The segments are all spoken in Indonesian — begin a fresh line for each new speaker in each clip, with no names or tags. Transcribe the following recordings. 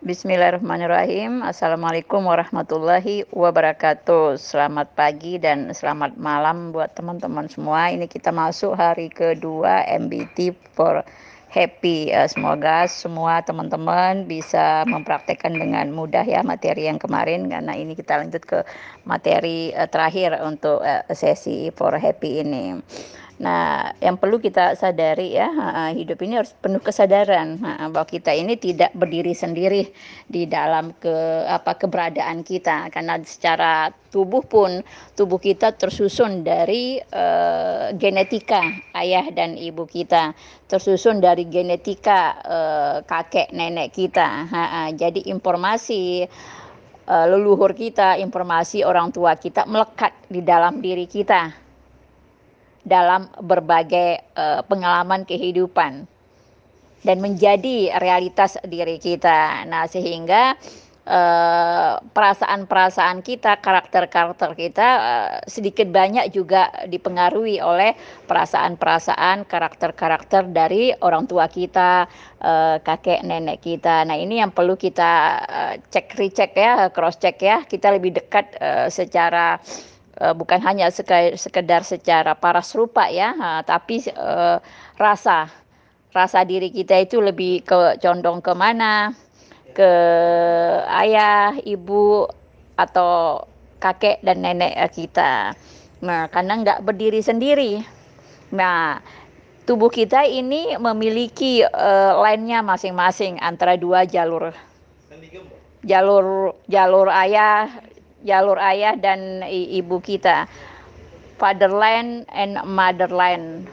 Bismillahirrahmanirrahim. Assalamualaikum warahmatullahi wabarakatuh. Selamat pagi dan selamat malam buat teman-teman semua. Ini kita masuk hari kedua MBT for Happy. Semoga semua teman-teman bisa mempraktekkan dengan mudah ya materi yang kemarin, karena ini kita lanjut ke materi terakhir untuk sesi for Happy ini. Nah, yang perlu kita sadari ya, hidup ini harus penuh kesadaran bahwa kita ini tidak berdiri sendiri di dalam keberadaan kita, karena secara tubuh pun tubuh kita tersusun dari genetika ayah dan ibu kita, tersusun dari genetika kakek nenek kita. Jadi informasi leluhur kita, informasi orang tua kita melekat di dalam diri kita dalam berbagai pengalaman kehidupan dan menjadi realitas diri kita. Nah, sehingga perasaan-perasaan kita, karakter-karakter kita sedikit banyak juga dipengaruhi oleh perasaan-perasaan, karakter-karakter dari orang tua kita, kakek nenek kita. Nah, ini yang perlu kita cek recheck ya, cross check ya. Kita lebih dekat secara bukan hanya sekedar secara paras rupa ya, tapi rasa diri kita itu lebih condong ke mana, ke ayah, ibu, atau kakek dan nenek kita. Nah, karena nggak berdiri sendiri. Nah, tubuh kita ini memiliki line-nya masing-masing antara dua jalur. Jalur ayah dan ibu kita. Fatherland and motherland.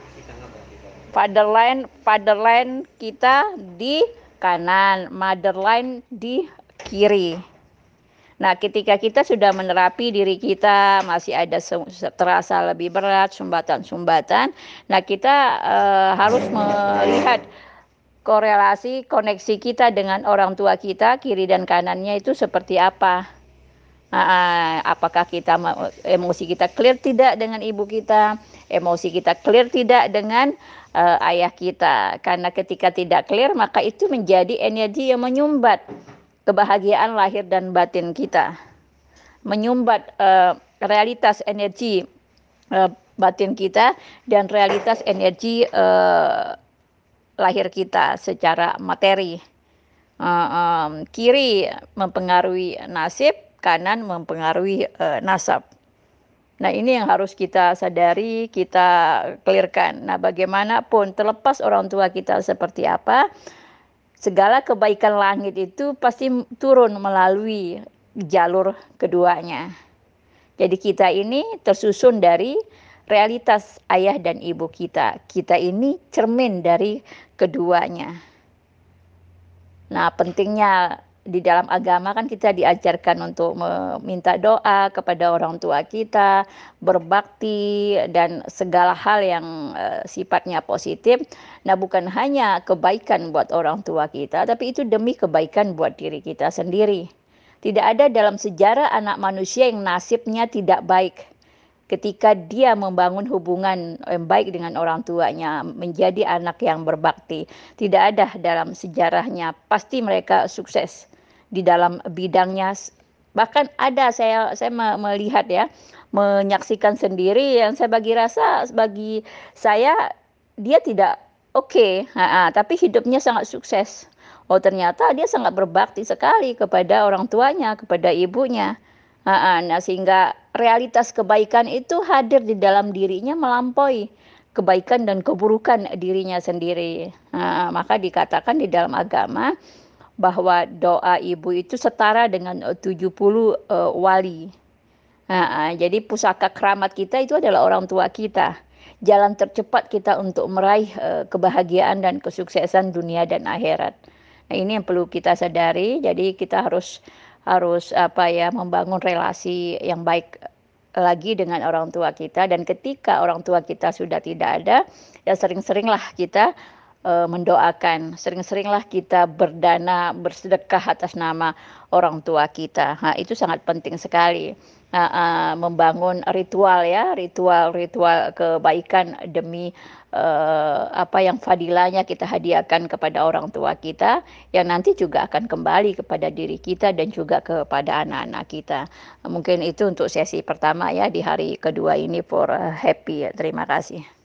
Fatherland kita di kanan, motherland di kiri. Nah, ketika kita sudah menerapi diri kita, masih ada terasa lebih berat, sumbatan-sumbatan. Nah, kita harus melihat korelasi, koneksi kita dengan orang tua kita, kiri dan kanannya itu seperti apa. Apakah emosi kita clear tidak dengan ibu kita, emosi kita clear tidak dengan ayah kita. Karena ketika tidak clear, maka itu menjadi energi yang menyumbat kebahagiaan lahir dan batin kita, menyumbat realitas energi batin kita dan realitas energi lahir kita secara materi. Kiri mempengaruhi nasib, kanan mempengaruhi nasab. Nah, ini yang harus kita sadari, kita clearkan. Nah, bagaimanapun terlepas orang tua kita seperti apa, segala kebaikan langit itu pasti turun melalui jalur keduanya. Jadi kita ini tersusun dari realitas ayah dan ibu kita. Kita ini cermin dari keduanya. Nah, pentingnya di dalam agama kan kita diajarkan untuk meminta doa kepada orang tua kita, berbakti, dan segala hal yang sifatnya positif. Nah, bukan hanya kebaikan buat orang tua kita, tapi itu demi kebaikan buat diri kita sendiri. Tidak ada dalam sejarah anak manusia yang nasibnya tidak baik. Ketika dia membangun hubungan yang baik dengan orang tuanya, menjadi anak yang berbakti, tidak ada dalam sejarahnya, pasti mereka sukses di dalam bidangnya. Bahkan ada saya melihat ya, menyaksikan sendiri yang bagi saya dia tidak oke, tapi hidupnya sangat sukses. Oh, ternyata dia sangat berbakti sekali kepada orang tuanya, kepada ibunya. Nah, sehingga realitas kebaikan itu hadir di dalam dirinya melampaui kebaikan dan keburukan dirinya sendiri. Maka dikatakan di dalam agama bahwa doa ibu itu setara dengan 70 wali. Jadi pusaka keramat kita itu adalah orang tua kita. Jalan tercepat kita untuk meraih kebahagiaan dan kesuksesan dunia dan akhirat. Nah, ini yang perlu kita sadari. Jadi kita harus membangun relasi yang baik lagi dengan orang tua kita. Dan ketika orang tua kita sudah tidak ada, ya sering-seringlah kita mendoakan. Sering-seringlah kita berdana, bersedekah atas nama orang tua kita. Nah, itu sangat penting sekali. Heeh, membangun ritual ya, ritual-ritual kebaikan demi, apa yang fadilahnya kita hadiahkan kepada orang tua kita, yang nanti juga akan kembali kepada diri kita dan juga kepada anak-anak kita. Mungkin itu untuk sesi pertama ya di hari kedua ini for, happy ya. Terima kasih.